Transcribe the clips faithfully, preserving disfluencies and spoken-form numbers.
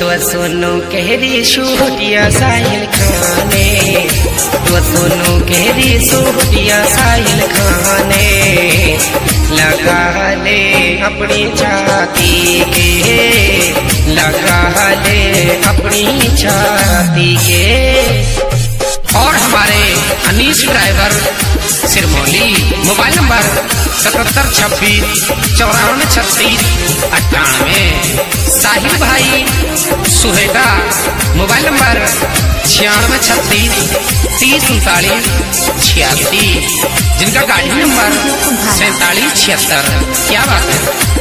तो सुनो कहरी सूटिया साहिल खाने, तो सुनो कहरी सूटिया साहिल खाने, लगा ले अपनी छाती के, लगा ले अपनी छाती के। और हमारे Anish driver Sirmauli, mobile number सतहत्तर छब्बीस चौरानवे छत्तीस अट्ठानवे। साहिल भाई सुहेगा, मोबाइल नंबर छियानवे छत्तीस तीस उनतालीस छियासी, जिनका गाड़ी नंबर सैतालीस छिहत्तर। क्या बात है।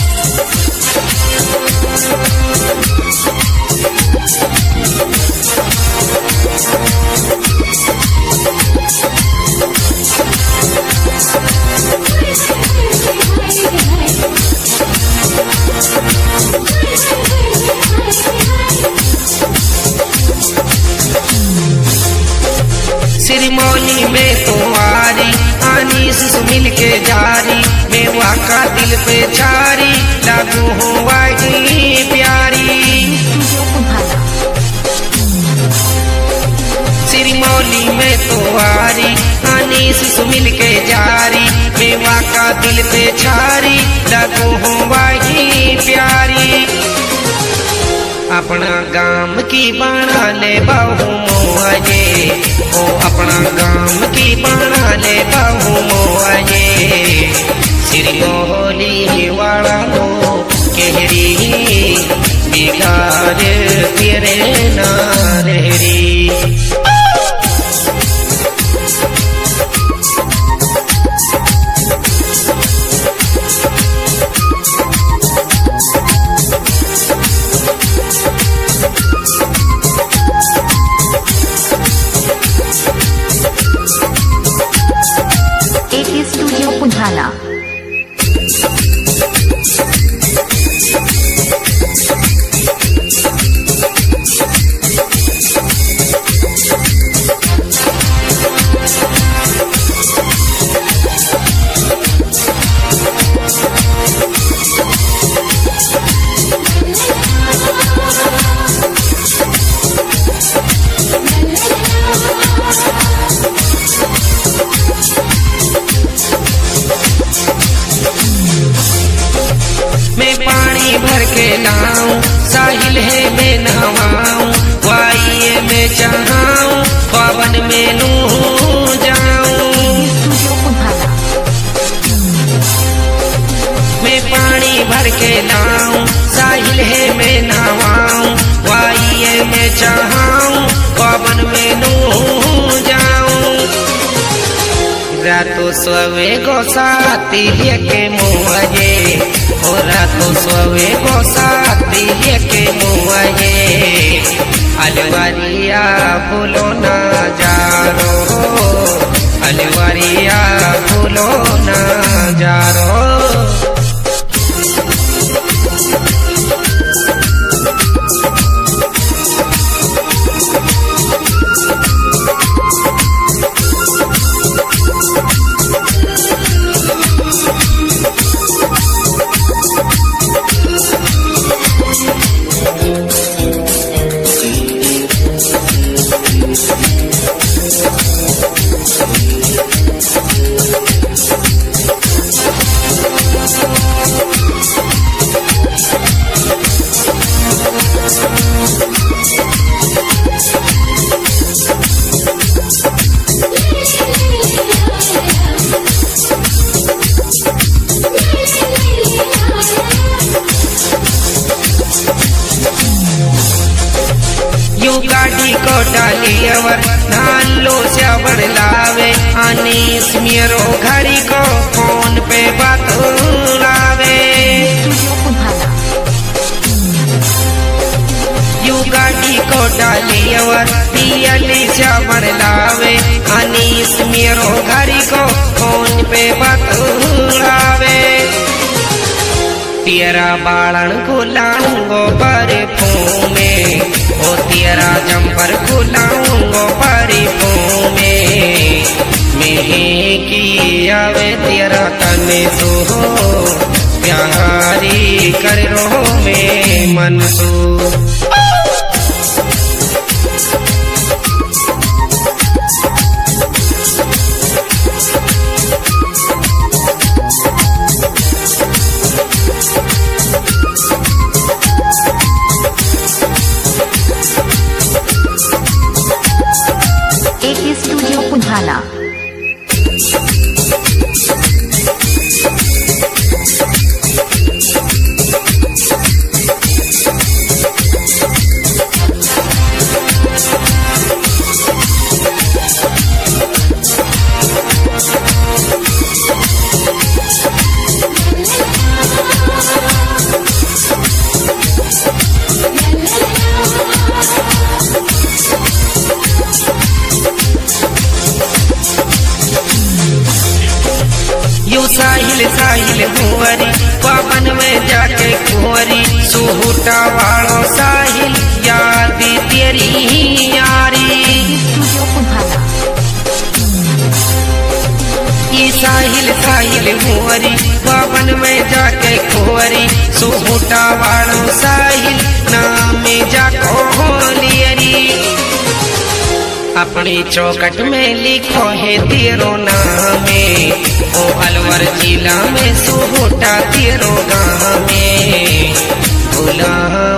सिरमौली में तुम्हारी अनीस से मिल के जारी, मैं वाका दिल पे छारी, लागू हुआ ही प्यारी। सिरमौली में तुम्हारी अनीस से मिल के जारी, मैं वाका दिल पे छारी, लागू हुआ ही प्यारी। अपना गाम की बना ले बहू मोहजे, ओ अपना गाम की बना ले बहू मोहजे। सिरमौली वाला लो कहरी, बिगाड़ तेरे नारी। स्टूडियो पुंझाला। भर के लाऊं साहिल है मैं नहाऊं, वाइये में चढ़ाऊं, पवन में नू जाऊं। मैं पानी भर के लाऊं साहिल है मैं नहाऊं, वाइये में चढ़ाऊं, पवन में नू जाऊं। रातों सोवे गो साथी लेके मुझे, ओ रातों सोवे गो साथी लेके मुझे। अलवरिया भूलो ना जारो, अलवरिया भूलो ना जारो। गाड़ी को डालियवर धान लो चावल लावे, अनीस मेरो घड़ी को फोन पे बात लावे। यू गाड़ी को डालियवर दियली चावल लावे, अनीस मेरो घड़ी को फोन पे बात लावे। तेरा बालन को लाऊंगो पर फूमे, ओ तेरा जंपर को लाऊंगो परी फूमे। मैं की आवे तेरा तने सो प्यारी कर रो में। मंसूर। एके स्टूडियो पुंझाला। यू साहिल साहिल हुअरी पवन में जाके कुंवरी सुहुटा वालो साहिल याद तेरी यारी। ई साहिल साहिल हुअरी पवन में जाके कुंवरी सुहुटा वालो साहिल नाम जाको लियरी। अपनी चौकट में लिखो है तेरो नामे ओ अलवर जिला में सुहुटा तेरो गाँव में भुला